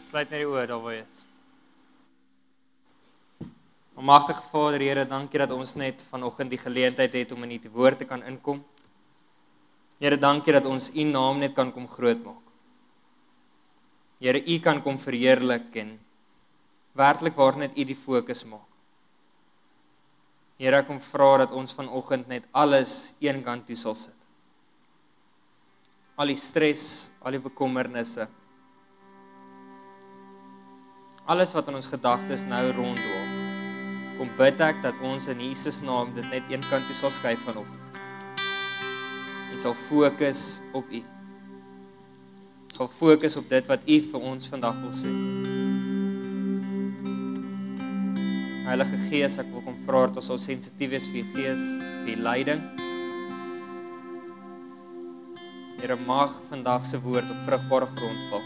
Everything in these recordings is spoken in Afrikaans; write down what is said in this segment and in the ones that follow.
Sluit net die oë daar waar jy is. Almagtige Vader, Here, dankie dat ons net vanoggend die geleentheid het om in U woord te kan inkom. Here, dankie dat ons U naam net kan kom groot maak. Here, U kan kom verheerlik en werklik waar net U die fokus maak. Here, ek kom vra dat ons vanoggend net alles een kant toe sal sit. Al die stres, al die bekommernisse, alles wat in ons gedagtes nou ronddwaal. Kom bid ek dat ons in Jesus naam dit net een kant toe sal skuif vanoggend. En sal fokus op U. Sal fokus op dit wat U vir ons vandag wil sê. Heilige Gees, ek wil kom vra dat ons sal sensitief wees vir U Gees, vir U leiding. Here, mag vandag se woord op vrugbare grond val.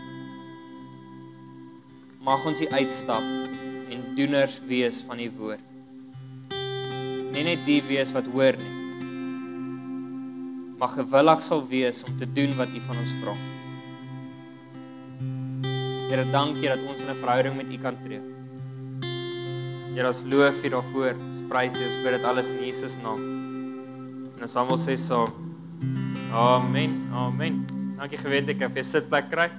Mag ons hier uitstap en doeners wees van die woord. Nie net die wees wat hoor nie, maar gewillig sal wees om te doen wat U van ons vra. Here, dankie dat ons in 'n verhouding met U kan tree. Here, ons loof U daarvoor, ons prys U, ons bid dit alles in Jesus naam. En ons almal sê saam, amen, amen. Dankie gewend, ek kan vir sitplek kry.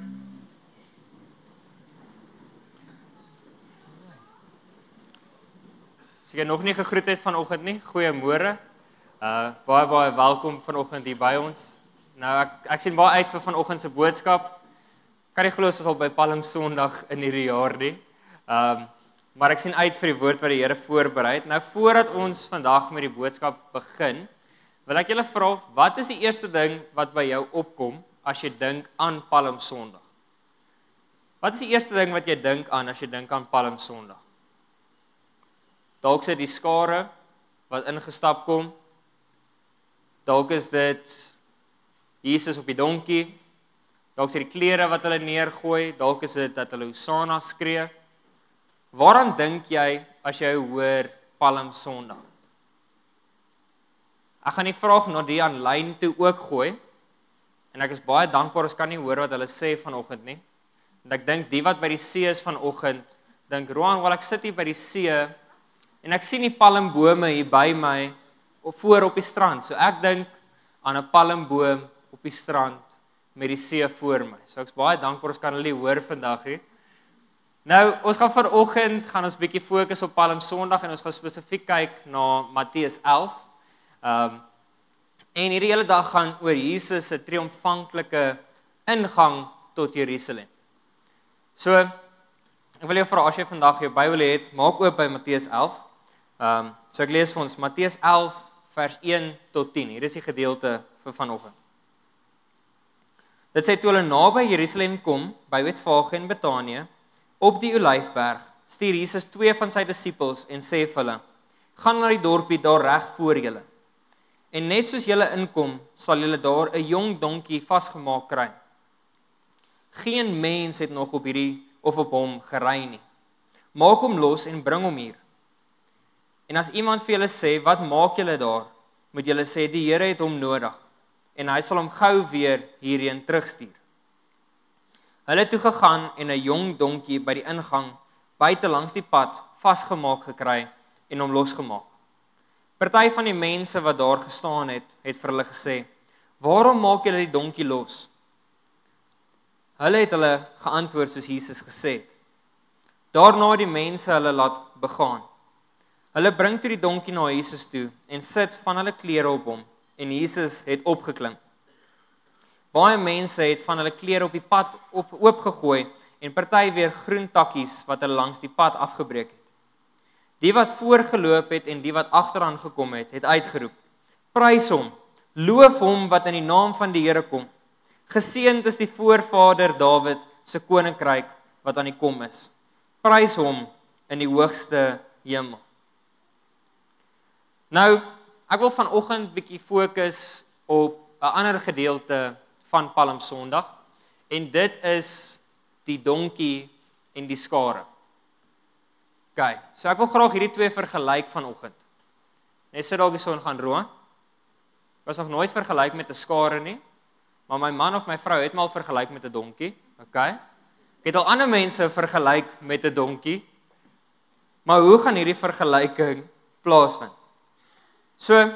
As jy nog nie gegroet het vanoggend nie, goeiemôre. Baie welkom vanoggend hier by ons. Nou ek sien baie uit vir vanoggend se boodskap. Kan nie glo ons is al by Palm Sondag in hierdie jaar nie. Maar ek sien uit vir die woord wat die Here voorberei het. Nou voordat ons vandag met die boodskap begin, wil ek julle vra, wat is die eerste ding wat by jou opkom as jy dink aan Palm Sondag? Wat is die eerste ding wat jy dink aan as jy dink aan Palm Sondag? Dalk is dit die skare wat ingestap kom. Dalk is dit Jesus op die donkie. Dalk is dit die klere wat hulle neergooi. Dalk is dit dat hulle Hosanna skree. Waaraan dink jy as jy hoor Palm Sondag? Ek gaan die vraag na die aanlyn toe ook gooi. En ek is baie dankbaar ons kan nie hoor wat hulle sê vanoggend nie. En ek dink die wat by die see is vanoggend, dink Roan, wel ek sit hier by die see en ek sien die palmbome hier by my of voor op die strand. So ek dink aan 'n palmboom op die strand met die see voor my. So ek's baie dankbaar ons kan hulle hoor vandag hier. Nou, ons gaan vanoggend gaan ons bietjie fokus op Palm Sondag en ons gaan spesifiek kyk na Matteus 11. En hierdie hele dag gaan oor Jesus se triomfanklike ingang tot Jerusalem. So, ek wil jou vra as jy vandag jou Bybel het, maak oop by Matteus 11. So ek lees vir ons Matteus 11 vers 1 tot 10. Hier is die gedeelte vir vanoggend. Dit sê toe hulle naby Jerusalem kom, by Betfage en Betanië, op die Olyfberg, stuur Jesus 2 van sy disippels en sê vir hulle: "Gaan na die dorpie daar reg voor julle. En net soos julle inkom, sal julle daar 'n jong donkie vasgemaak kry. Geen mens het nog op hierdie of op hom gery nie. Maak hom los en bring hom hier. En as iemand vir julle sê, wat maak julle daar? Moet julle sê, die Here het hom nodig, en hy sal hom gou weer hierheen terugstuur." Hulle het toe gegaan en 'n jong donkie by die ingang, buite langs die pad, vasgemaak gekry en hom losgemaak. Party van die mense wat daar gestaan het vir hulle gesê: "Waarom maak julle die donkie los?" Hulle het hulle geantwoord soos Jesus gesê het. Daarna het die mense hulle laat begaan. Hulle bring toe die donkie na Jesus toe en sit van hulle klere op hom, en Jesus het opgeklim. Baie mense het van hulle klere op die pad oopgegooi en party weer groen takkies wat hulle langs die pad afgebreek het. Die wat voorgeloop het en die wat agteraan gekom het, het uitgeroep: "Prys hom, loof hom wat in die naam van die Here kom. Geseënd is die voorvader Dawid se koninkryk wat aan die kom is. Prys hom in die hoogste hemel." Nou, ek wil vanoggend bietjie fokus op 'n ander gedeelte van Palm Sondag, en dit is die donkie en die skare. Okay, so ek wil graag hierdie twee vergelyk vanoggend. Net sit dalk die son gaan roan. Ek was nog nooit vergelyk met 'n skare nie, maar my man of my vrou het my al vergelyk met 'n donkie, okay? Ek het al ander mense vergelyk met 'n donkie, maar hoe gaan hierdie vergelyking plaasvind? So,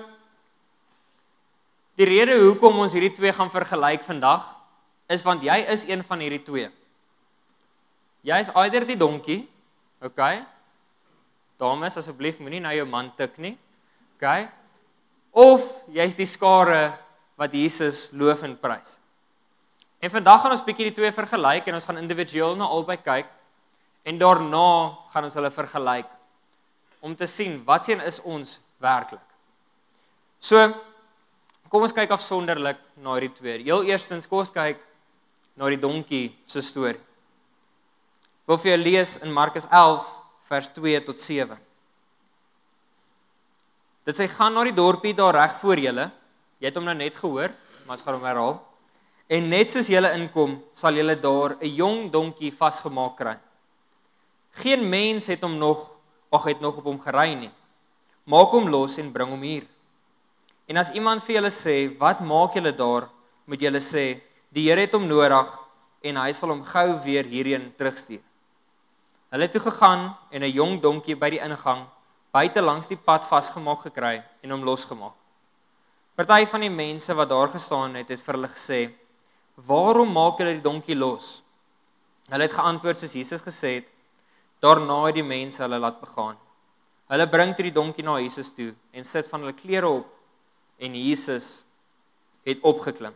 die rede hoekom ons hierdie twee gaan vergelyk vandag, is want jy is een van hierdie twee. Jy is either die donkie, okay? Dames, asseblief moenie na jou man tik nie, okay? Of jy is die skare wat Jesus loof en prys. En vandag gaan ons bietjie die twee vergelyk en ons gaan individueel na albei kyk en daarna gaan ons hulle vergelyk om te sien wat sien is ons werklik. So, kom ons kyk afsonderlik na hierdie twee. Heel eerstens kom ons kyk na die donkie se storie. Ek wil vir jou lees in Markus 11 vers 2 tot 7. Dit sê gaan na die dorpie daar reg voor julle. Jy het hom nou net gehoor, maar ons gaan hom herhaal. En net soos julle inkom, sal julle daar 'n jong donkie vasgemaak kry. Geen mens het nog op hom gery nie. Maak hom los en bring hom hier. En as iemand vir julle sê, wat maak julle daar, moet julle sê, die Here het hom nodig en hy sal hom gou weer hierheen terugstuur. Hulle het toe gegaan en 'n jong donkie by die ingang, buite langs die pad vasgemaak gekry en hom losgemaak. Party van die mense wat daar gestaan het vir hulle gesê, waarom maak julle die donkie los? Hulle het geantwoord soos Jesus gesê het, daarna het die mense hulle laat begaan. Hulle bring toe die donkie na Jesus toe en sit van hulle klere op en Jesus het opgeklim.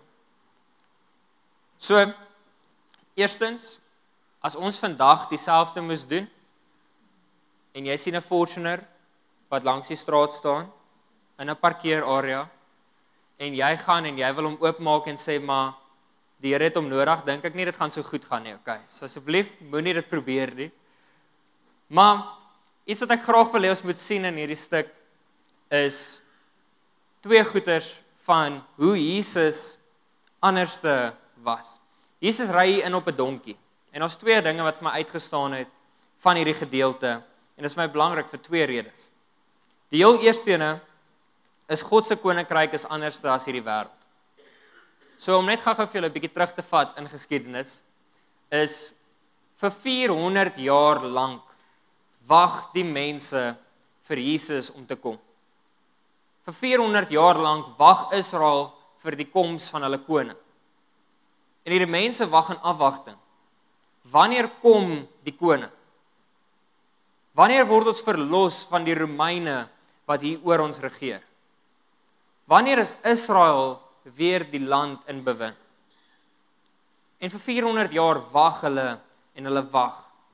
So, eerstens, as ons vandag dieselfde moes doen en jy sien 'n Fortuner wat langs die straat staan in 'n parkeerarea en jy gaan en jy wil hom oopmaak en sê maar die Here het hom nodig, dink ek nie dit gaan so goed gaan nie, okay. So asseblief moenie dit probeer nie. Maar iets wat ek graag wil hê ons moet sien in hierdie stuk is twee goeters van hoe Jesus anderste was. Jesus ry hier in op 'n donkie. En daar's twee dinge wat vir my uitgestaan het van hierdie gedeelte en dit is vir my belangrik vir twee redes. Die heel eerste ene is God se koninkryk is anderste as hierdie wêreld. So om net gou-gou vir julle 'n bietjie terug te vat in geskiedenis is vir 400 jaar lank wag die mense vir Jesus om te kom. Vir 400 jaar lank wag Israel vir die koms van hulle koning. En hierdie mense wag in afwagting. Wanneer kom die koning? Wanneer word ons verlos van die Romeine wat hier oor ons regeer? Wanneer is Israel weer die land in bewind? En vir 400 jaar wag hulle en hulle wag.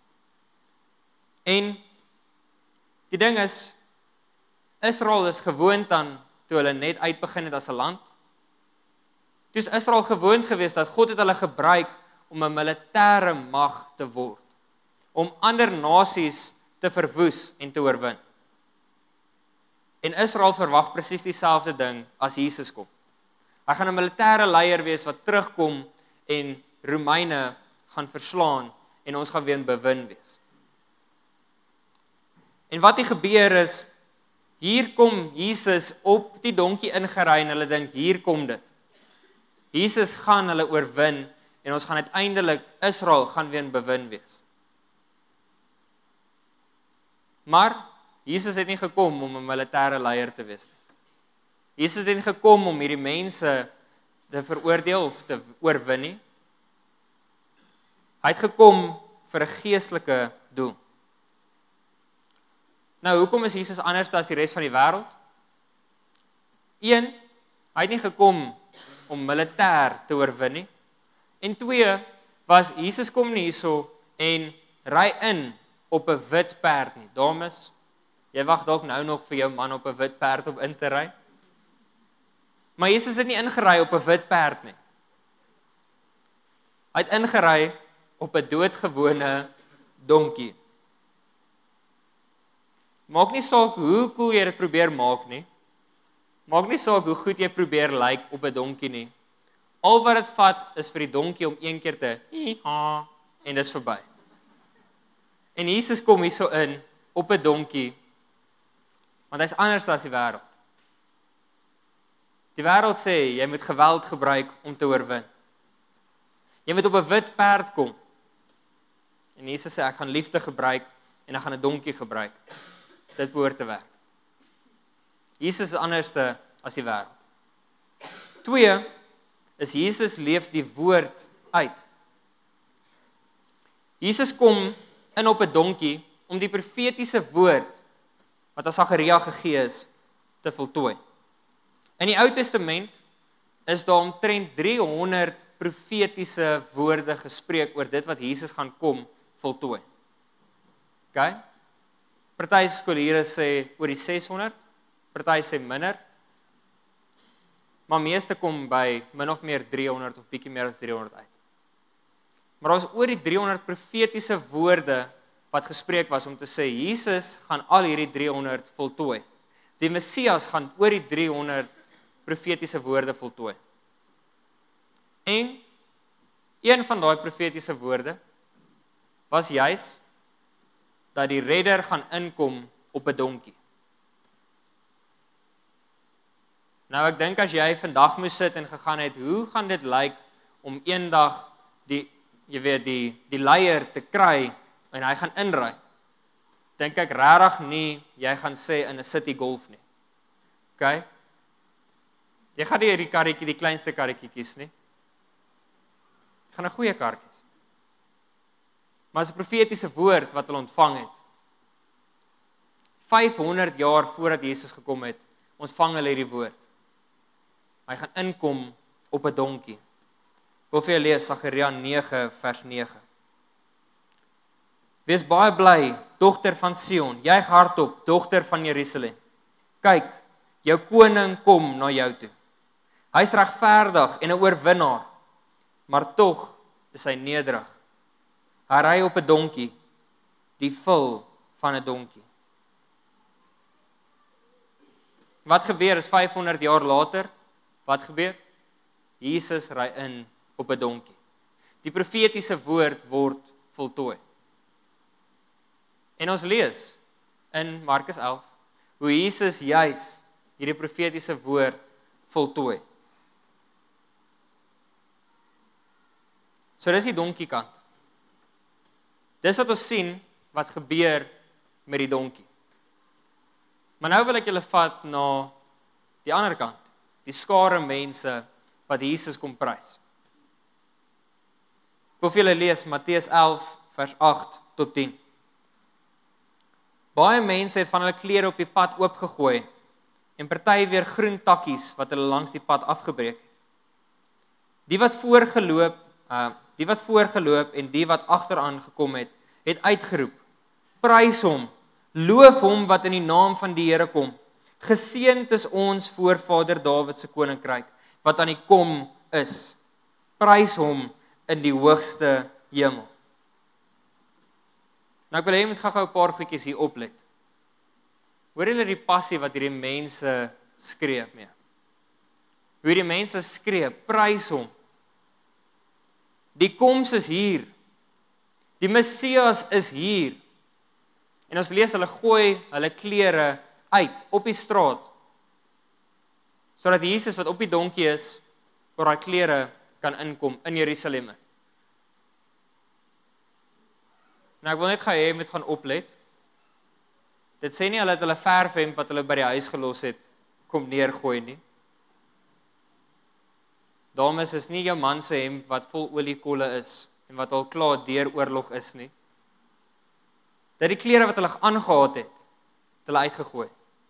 En die ding is, Israel is gewoond aan toe hulle net uitbegin het as 'n land. Toe is Israel gewoond geweest dat God het hulle gebruik om 'n militêre mag te word, om ander nasies te verwoes en te oorwin. En Israel verwag presies dieselfde ding as Jesus kom. Hy gaan 'n militêre leier wees wat terugkom en Romeine gaan verslaan en ons gaan weer in bewin wees. En wat hier gebeur is, hier kom Jesus op die donkie ingery en hulle dink, hier kom dit. Jesus gaan hulle oorwin en ons gaan uiteindelik, Israel gaan weer in bewin wees. Maar, Jesus het nie gekom om 'n militêre leier te wees nie. Jesus het nie gekom om hierdie mense te veroordeel of te oorwin nie. Hy het gekom vir 'n geestelike doel. Nou, hoekom is Jesus anders as die res van die wêreld? 1, hy het nie gekom om militêr te oorwin nie. En 2, was Jesus kom nie hierso en ry in op 'n wit perd nie. Dames, jy wag dalk nou nog vir jou man op 'n wit perd om in te ry. Maar Jesus het nie ingery op 'n wit perd nie. Hy het ingery op 'n doodgewone donkie. Maak nie saak hoe cool jy dit probeer maak nie. Maak nie saak hoe goed jy probeer lyk op 'n donkie nie. Al wat dit vat is vir die donkie om een keer te hi-ha en dis verby. En Jesus kom hierso in op 'n donkie, want hy's anders as die wêreld. Die wêreld sê jy moet geweld gebruik om te oorwin. Jy moet op 'n wit perd kom. En Jesus sê ek gaan liefde gebruik en ek gaan 'n donkie gebruik. Dit behoort te werk. Jesus is anderste as die wêreld. 2 is Jesus leef die woord uit. Jesus kom in op 'n donkie om die profetiese woord wat aan Sagaria gegee is te voltooi. In die Ou Testament is daar omtrent 300 profetiese woorde gespreek oor dit wat Jesus gaan kom voltooi. OK? Party skoolhede sê oor die 600, party sê minder. Maar meeste kom by min of meer 300 of bietjie meer as 300 uit. Maar daar is oor die 300 profetiese woorde wat gespreek was om te sê Jesus gaan al hierdie 300 voltooi. Die Messias gaan oor die 300 profetiese woorde voltooi. En een van daai profetiese woorde was juis dat die redder gaan inkom op 'n donkie. Nou ek dink as jy vandag moes sit en gegaan het, hoe gaan dit lyk om eendag die leier te kry en hy gaan inry? Dink ek regtig nie jy gaan sê in 'n City Golf nie. OK? Jy gaan nie hierdie karretjie, die kleinste karretjie kies nie. Jy gaan 'n goeie kar kies. Maar as 'n profetiese woord wat hulle ontvang het. 500 jaar voordat Jesus gekom het, ontvang hulle hierdie woord. Hy gaan inkom op 'n donkie. Ek wil vir julle lees Sagaria 9 vers 9. Wees baie bly, dogter van Sion, juig hardop, dogter van Jerusalem. Kyk, jou koning kom na jou toe. Hy's regverdig en 'n oorwinnaar, maar tog is hy nederig. Hy ry op 'n donkie, die vul van 'n donkie. Wat gebeur is 500 jaar later? Wat gebeur? Jesus ry in op 'n donkie. Die profetiese woord word voltooi. En ons lees in Markus 11 hoe Jesus juis hierdie profetiese woord voltooi. So dis die donkie kant. Dis wat ons sien wat gebeur met die donkie. Maar nou wil ek julle vat na die ander kant, die skare mense wat Jesus kom prys. Ek wil vir julle lees Matteus 11 vers 8 tot 10. Baie mense het van hulle klere op die pad oopgegooi en party weer groen takkies wat hulle langs die pad afgebreek het. Die wat voorgeloop en die wat agteraan gekom het, het uitgeroep: Prys hom, loof hom wat in die naam van die Here kom. Geseënd is ons voorvader Dawid se koninkryk wat aan die kom is. Prys hom in die hoogste hemel. Nou ek wil hê jy moet gou 'n paar goedjies hier oplet. Hoor julle die passie wat hierdie mense skree mee? Hoe die mense skree, prys hom. Die koms is hier. Die Messias is hier. En ons lees hulle gooi hulle klere uit op die straat, sodat Jesus wat op die donkie is, oor daai klere kan inkom in Jerusalem. Nou ek wil net gou hê jy moet gaan oplet. Dit sê nie hulle het hulle verfhemp wat hulle by die huis gelos het, kom neergooi nie. Dames, is nie jou man se hemp wat vol oliekolle is en wat al klaar deur oorlog is nie. Dat die klere wat hulle aangetree het, hulle uitgegooi.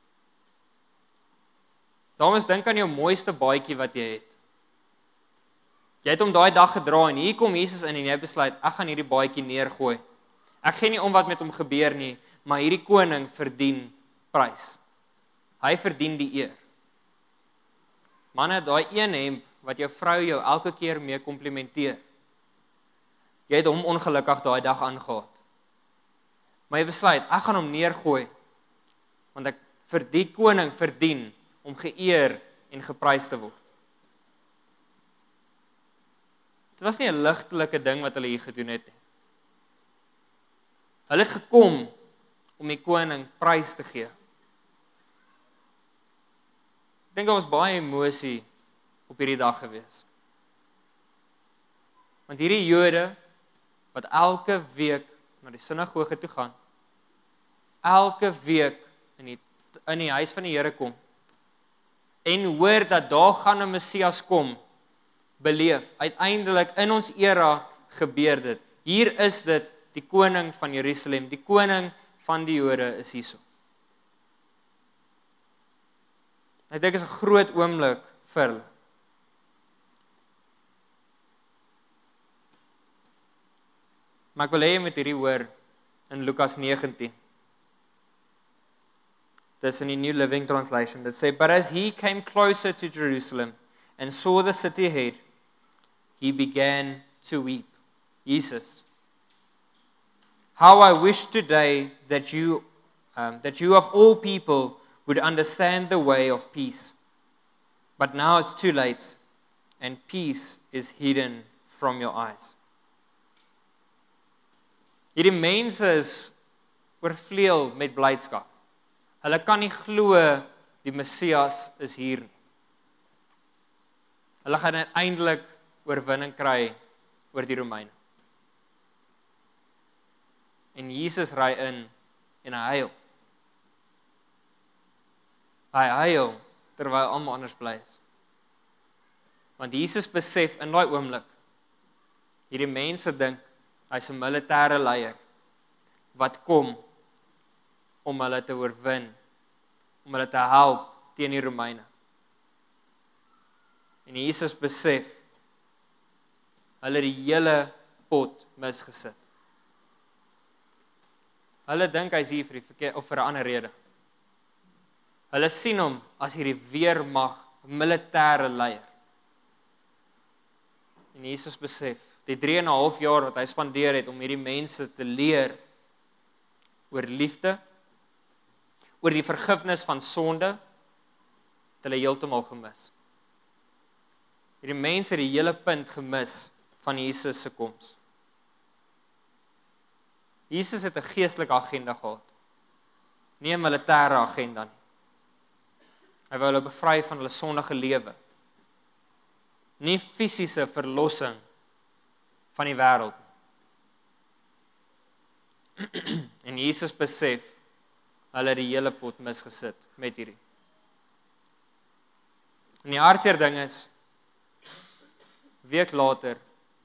Dames, dink aan jou mooiste baadjie wat jy het. Jy het hom daai dag gedra en hier kom Jesus in en jy besluit, ek gaan hierdie baadjie neergooi. Ek gee nie om wat met hom gebeur nie, maar hierdie koning verdien prys. Hy verdien die eer. Manne, daai een hemp wat jou vrou jou elke keer mee komplimenteer. Jy het hom ongelukkig daai dag aangetree. Maar jy besluit, ek gaan hom neergooi, want ek vir die koning verdien om geëer en geprys te word. Dit was nie 'n ligtelike ding wat hulle hier gedoen het nie. Hulle het gekom om die koning prys te gee. Ek dink daar was baie emosie op hierdie dag gewees. Want hierdie Jode wat elke week na die sinagoge toe gaan, elke week in die huis van die Here kom, en hoor dat daar gaan 'n Messias kom, beleef, uiteindelik in ons era gebeur dit. Hier is dit, die koning van Jerusalem, die koning van die Jode is hierso. Ek dink dit is 'n groot oomblik vir hulle. Maar ek wil hê jy moet hierdie hoor in Lukas 19. Dis in die New Living Translation. Dit sê, "But as he came closer to Jerusalem and saw the city ahead, he began to weep." Jesus. "How I wish today that you of all people would understand the way of peace. But now it's too late, and peace is hidden from your eyes." Hierdie mense is oorvleuel met blydskap. Hulle kan nie glo die Messias is hier nie. Hulle gaan uiteindelik oorwinning kry oor die Romeine. En Jesus ry in en hy huil. Hy huil terwyl almal anders bly is. Want Jesus besef in daai oomblik, hierdie mense dink hy's 'n militêre leier wat kom om hulle te oorwin, om hulle te help teen die Romeine. En Jesus besef, hulle die hele pot misgesit. Hulle dink hy's hier vir die verkeer of vir 'n ander rede. Hulle sien hom as hierdie weermag, militêre leier. En Jesus besef, die 3,5 jaar wat hy spandeer het om hierdie mense te leer oor liefde, oor die vergifnis van sonde, het hulle heeltemal gemis. Hierdie mense het die hele punt gemis van Jesus se koms. Jesus het 'n geestelike agenda gehad, nie 'n militêre agenda nie. Hy wou hulle bevry van hulle sondige lewe, nie fisiese verlossing van die wêreld. En Jesus besef, hulle het die hele pot misgesit met hierdie. En die hartseer ding is, week later,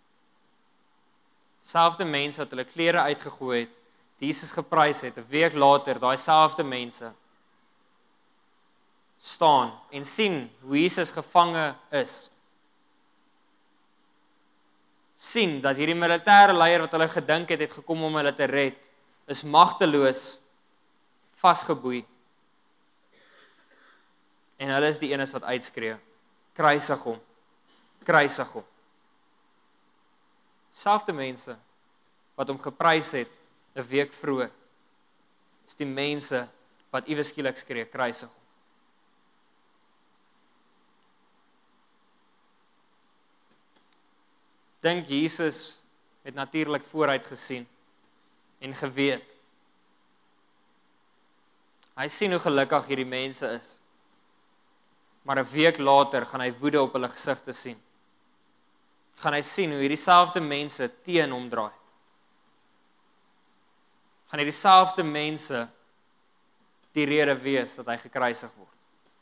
selfde mense wat hulle klere uitgegooi het, Jesus geprys het, 'n week later, daai selfde mense staan en sien hoe Jesus gevange is. Sien dat hierdie militêre leier wat hulle gedink het gekom om hulle te red, is magteloos, vasgeboei. En hulle is die enes wat uitskree, kruisig hom, kruisig hom. Selfde mense wat hom geprys het 'n week vroeër, is die mense wat iewes skielik skree, kruisig hom. Dink Jesus het natuurlik vooruit gesien en geweet. Hy sien hoe gelukkig hierdie mense is. Maar 'n week later gaan hy woede op hulle gesigte sien. Gaan hy sien hoe hierdie selfde mense teen hom draai. Gaan hierdie selfde mense die rede wees dat hy gekruisig word.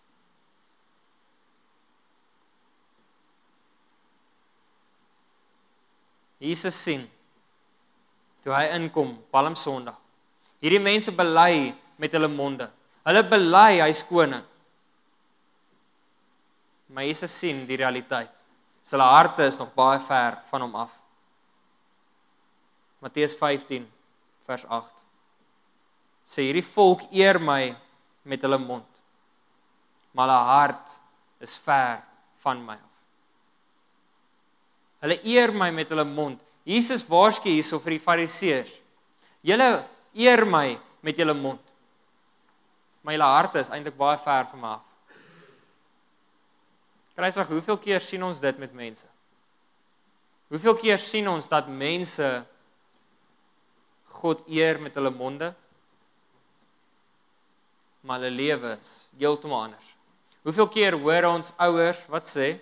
Jesus sien, toe hy inkom, Palm Sondag, hierdie mense bely met hulle monde. Hulle bely hy's koning. Maar Jesus sien die realiteit. Hulle harte is nog baie ver van hom af. Matteus 15 vers 8. Sê hierdie volk eer my met hulle mond, maar hulle hart is ver van my af. Hulle eer my met hulle mond. Jesus waarsku hierso vir die Fariseërs. Julle eer my met julle mond, maar julle harte is eintlik baie ver van my af. Kruisweg, hoeveel keer sien ons dit met mense? Hoeveel keer sien ons dat mense God eer met hulle monde, maar hulle lewe is heeltemal anders? Hoeveel keer hoor ons ouers wat sê,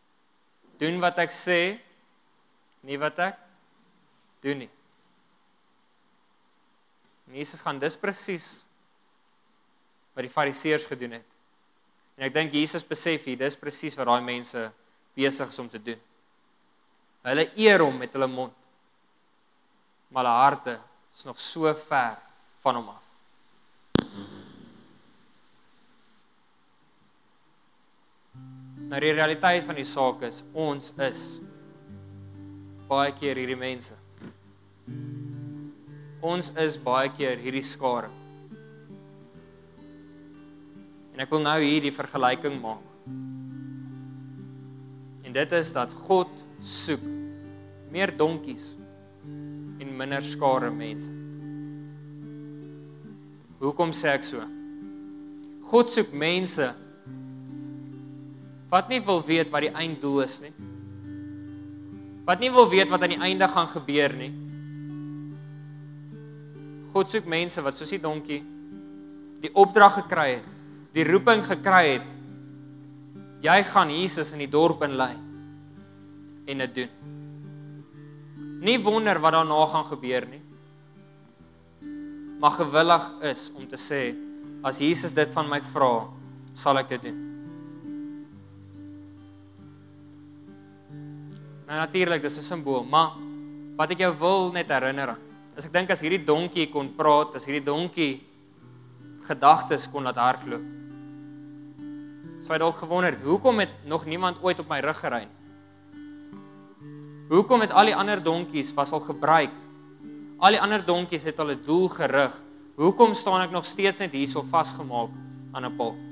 doen wat ek sê, nie wat ek doen nie. En Jesus gaan dis presies wat die fariseërs gedoen het. En ek dink Jesus besef hier, dis presies wat daai mense besig is om te doen. Hulle eer hom met hulle mond, maar hulle harte is nog so ver van hom af. Nou die realiteit van die saak is, ons is baie keer hierdie mense. Ons is baie keer hierdie skare. En ek wil nou hier die vergelyking maak. En dit is dat God soek meer donkies en minder skare mense. Hoekom sê ek so? God soek mense wat nie wil weet wat die einddoel is nie. Wat nie wil weet wat aan die einde gaan gebeur nie. God soek mense wat soos die donkie die opdrag gekry het, die roeping gekry het. Jy gaan Jesus in die dorp inlei en dit doen. Nie wonder wat daarna gaan gebeur nie. Maar gewillig is om te sê, as Jesus dit van my vra, sal ek dit doen. Nou natuurlik, dis 'n simbool, maar wat ek jou wil net herinner aan, as ek dink as hierdie donkie kon praat, as hierdie donkie gedagtes kon laat hardloop, sou hy dalk gewonder het, hoekom het nog niemand ooit op my rug gery nie? Hoekom het al die ander donkies was al gebruik? Al die ander donkies het al 'n doel gerig. Hoekom staan ek nog steeds net hier so vasgemaak aan 'n paal?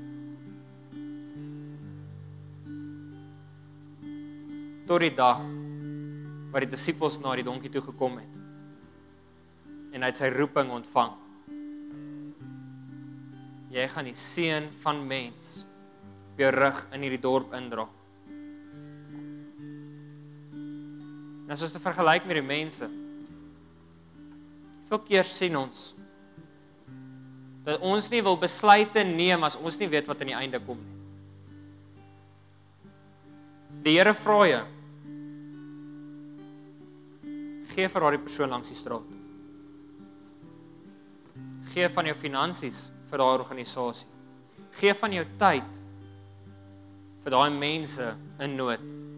Tot die dag waar die disippels na die donkie toe gekom het en hy het sy roeping ontvang. Jy gaan die seun van mens op jou rug in hierdie dorp indra. En as ons dit vergelyk met die mense, hoeveel keer sien ons dat ons nie wil besluite neem as ons nie weet wat aan die einde kom nie. Die Here vra jou, gee vir daardie persoon langs die straat. Gee van jou finansies vir daai organisasie. Gee van jou tyd vir daai mense in nood.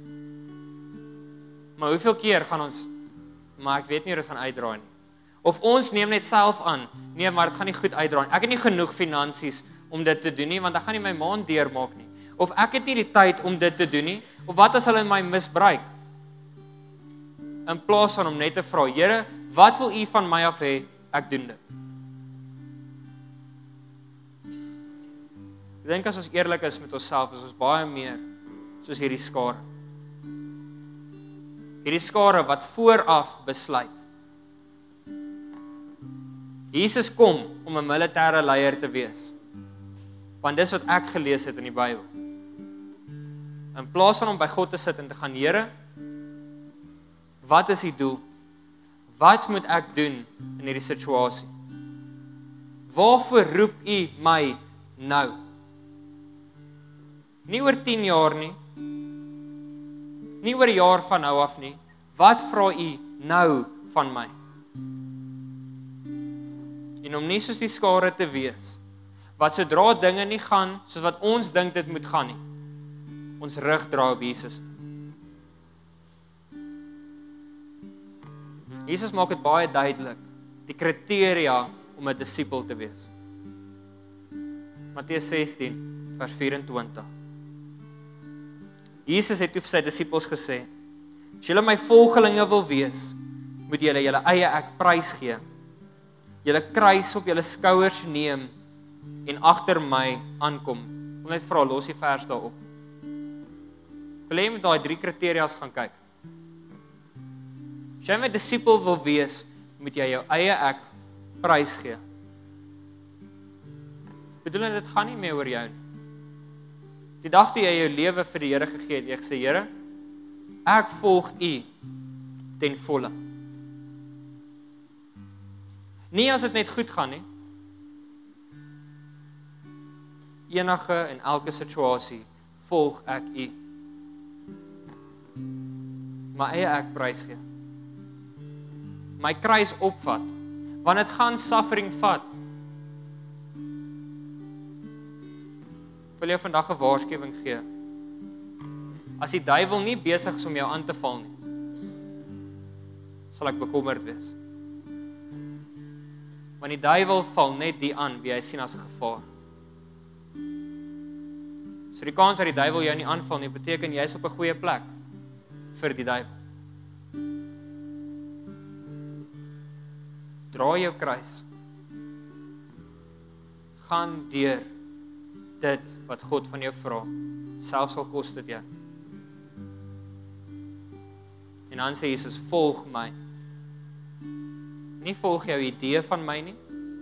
Maar hoeveel keer gaan ons, maar ek weet nie hoe dit gaan uitdraai nie. Of ons neem net self aan, nee, maar dit gaan nie goed uitdraai nie. Ek het nie genoeg finansies om dit te doen nie, want ek gaan nie my maand deurmaak nie. Of ek het nie die tyd om dit te doen nie, of wat as hulle my misbruik? In plaas van om net te vra, Here, wat wil U van my af hê? Ek doen dit. Ek dink as ons eerlik is met onsself, is ons baie meer soos hierdie skare. Hierdie skare wat vooraf besluit. Jesus kom om 'n militêre leier te wees. Want dis wat ek gelees het in die Bybel. In plaas van om by God te sit en te gaan, Here, wat is die doel? Wat moet ek doen in hierdie situasie? Waarvoor roep U my nou? Nie oor 10 jaar nie. Nie oor 'n jaar van nou af nie. Wat vra U nou van my? En om nie soos die skare te wees, wat sodra dinge nie gaan soos wat ons dink dit moet gaan nie, ons rug draai op Jesus. Jesus maak dit baie duidelik, die kriteria om 'n disipel te wees. Matteus 16 vers 24. Jesus het toe vir sy disippels gesê, as julle my volgelinge wil wees, moet julle julle eie ek prys gee. Julle kruis op julle skouers neem en agter my aankom. Ek wil net vra, los die vers daarop. Ek wil hê jy moet daai 3 kriteria's gaan kyk. As jy my disipel wil wees, moet jy jou eie ek prys gee. Bedoel dit gaan nie meer oor jou nie. Die dag toe jy jou lewe vir die Here gegee het, jy gesê, Here, ek volg U ten volle. Nie as dit net goed gaan nie. Enige en elke situasie volg ek U. My eie ek prys gee. My kruis opvat, Want dit gaan suffering vat. Ek wil jou vandag 'n waarskuwing gee. As die duiwel nie besig is om jou aan te val nie, sal ek bekommerd wees. Want die duiwel val net die aan wie hy sien as 'n gevaar. So die kans dat die duiwel jou nie aanval nie, beteken jy is op 'n goeie plek vir die duiwel. Dra jou kruis. Gaan deur dit wat God van jou vra, selfs al kos dit jou. En dan sê Jesus, volg my. Nie volg jou idee van my nie.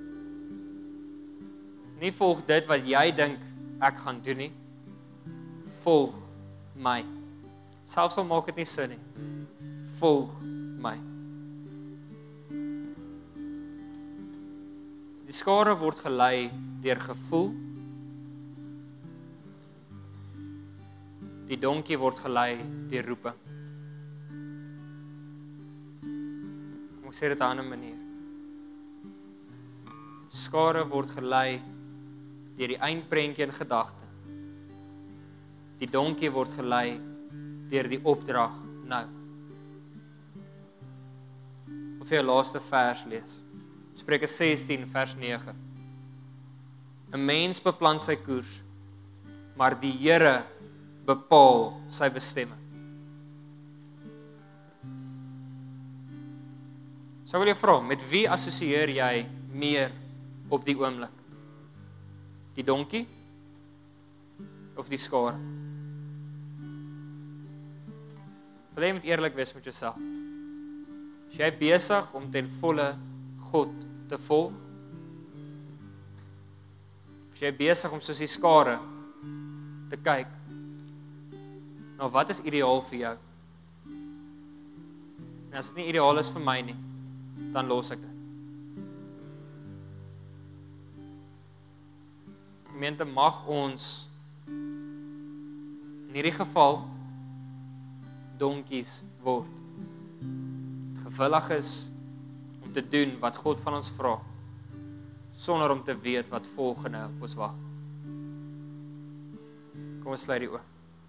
Nie volg dit wat jy dink ek gaan doen nie. Volg my. Selfs al maak dit nie sin nie. Volg my. Die skare word gelei deur gevoel. Die donkie word gelei deur roeping. Ek sê dit op 'n ander manier. Skare word gelei deur die eindprentjie in gedagte. Die donkie word gelei deur die opdrag nou. Of jy laaste vers lees. Spreuke 16 vers 9. 'n Mens beplan sy koers, maar die Here bepaal sy bestemming. So wil jy vra, met wie assosieer jy meer op die oomblik? Die donkie of die skare? Wil jy moet eerlik wees met jouself? Is jy besig om ten volle God te volg? Is jy besig om soos die skare te kyk? Nou wat is ideaal vir jou? En as dit nie ideaal is vir my nie, dan los ek dit. Gemeente, mag ons in hierdie geval donkies word. Gewillig is om te doen wat God van ons vra, sonder om te weet wat volgende op ons wag. Kom ons sluit die oë.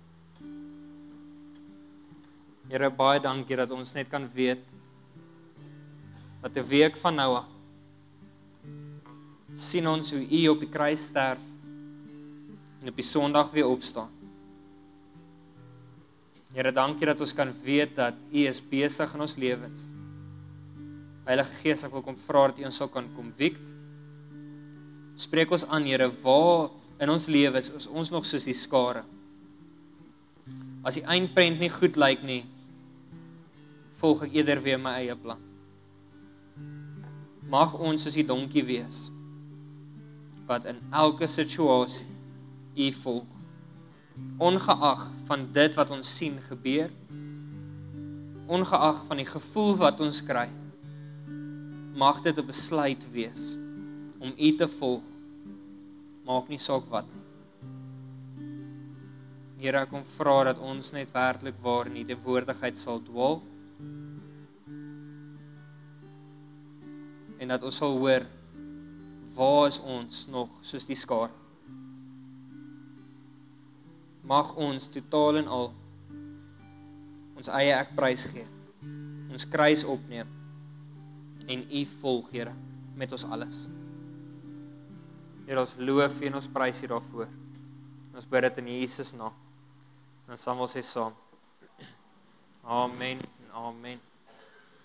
Here, baie dankie dat ons net kan weet dat 'n week van nou af sien ons hoe U op die kruis sterf en op die Sondag weer opstaan. Here, dankie dat ons kan weet dat U is besig in ons lewens. Heilige Gees, ek wil kom vra dat U ons sal kan convict. Spreek ons aan, Here, waar in ons lewens is ons nog soos die skare. As die eindprent nie goed lyk nie, volg ek eerder weer my eie plan. Mag ons soos die donkie wees, wat in elke situasie U volg, ongeag van dit wat ons sien gebeur, ongeag van die gevoel wat ons kry, mag dit 'n besluit wees om U te volg, maak nie saak wat nie. Here, ek kom vra dat ons net werklik waar in U teenwoordigheid sal dwaal, en dat ons sal hoor, waar is ons nog soos die skare? Mag ons totaal en al ons eie ek prys gee, ons kruis opneem, en U volg, Here, met ons alles. Here, ons loof U en ons prys U daarvoor. Ons bid dit in Jesus naam. En ons sal sê saam. Amen en amen.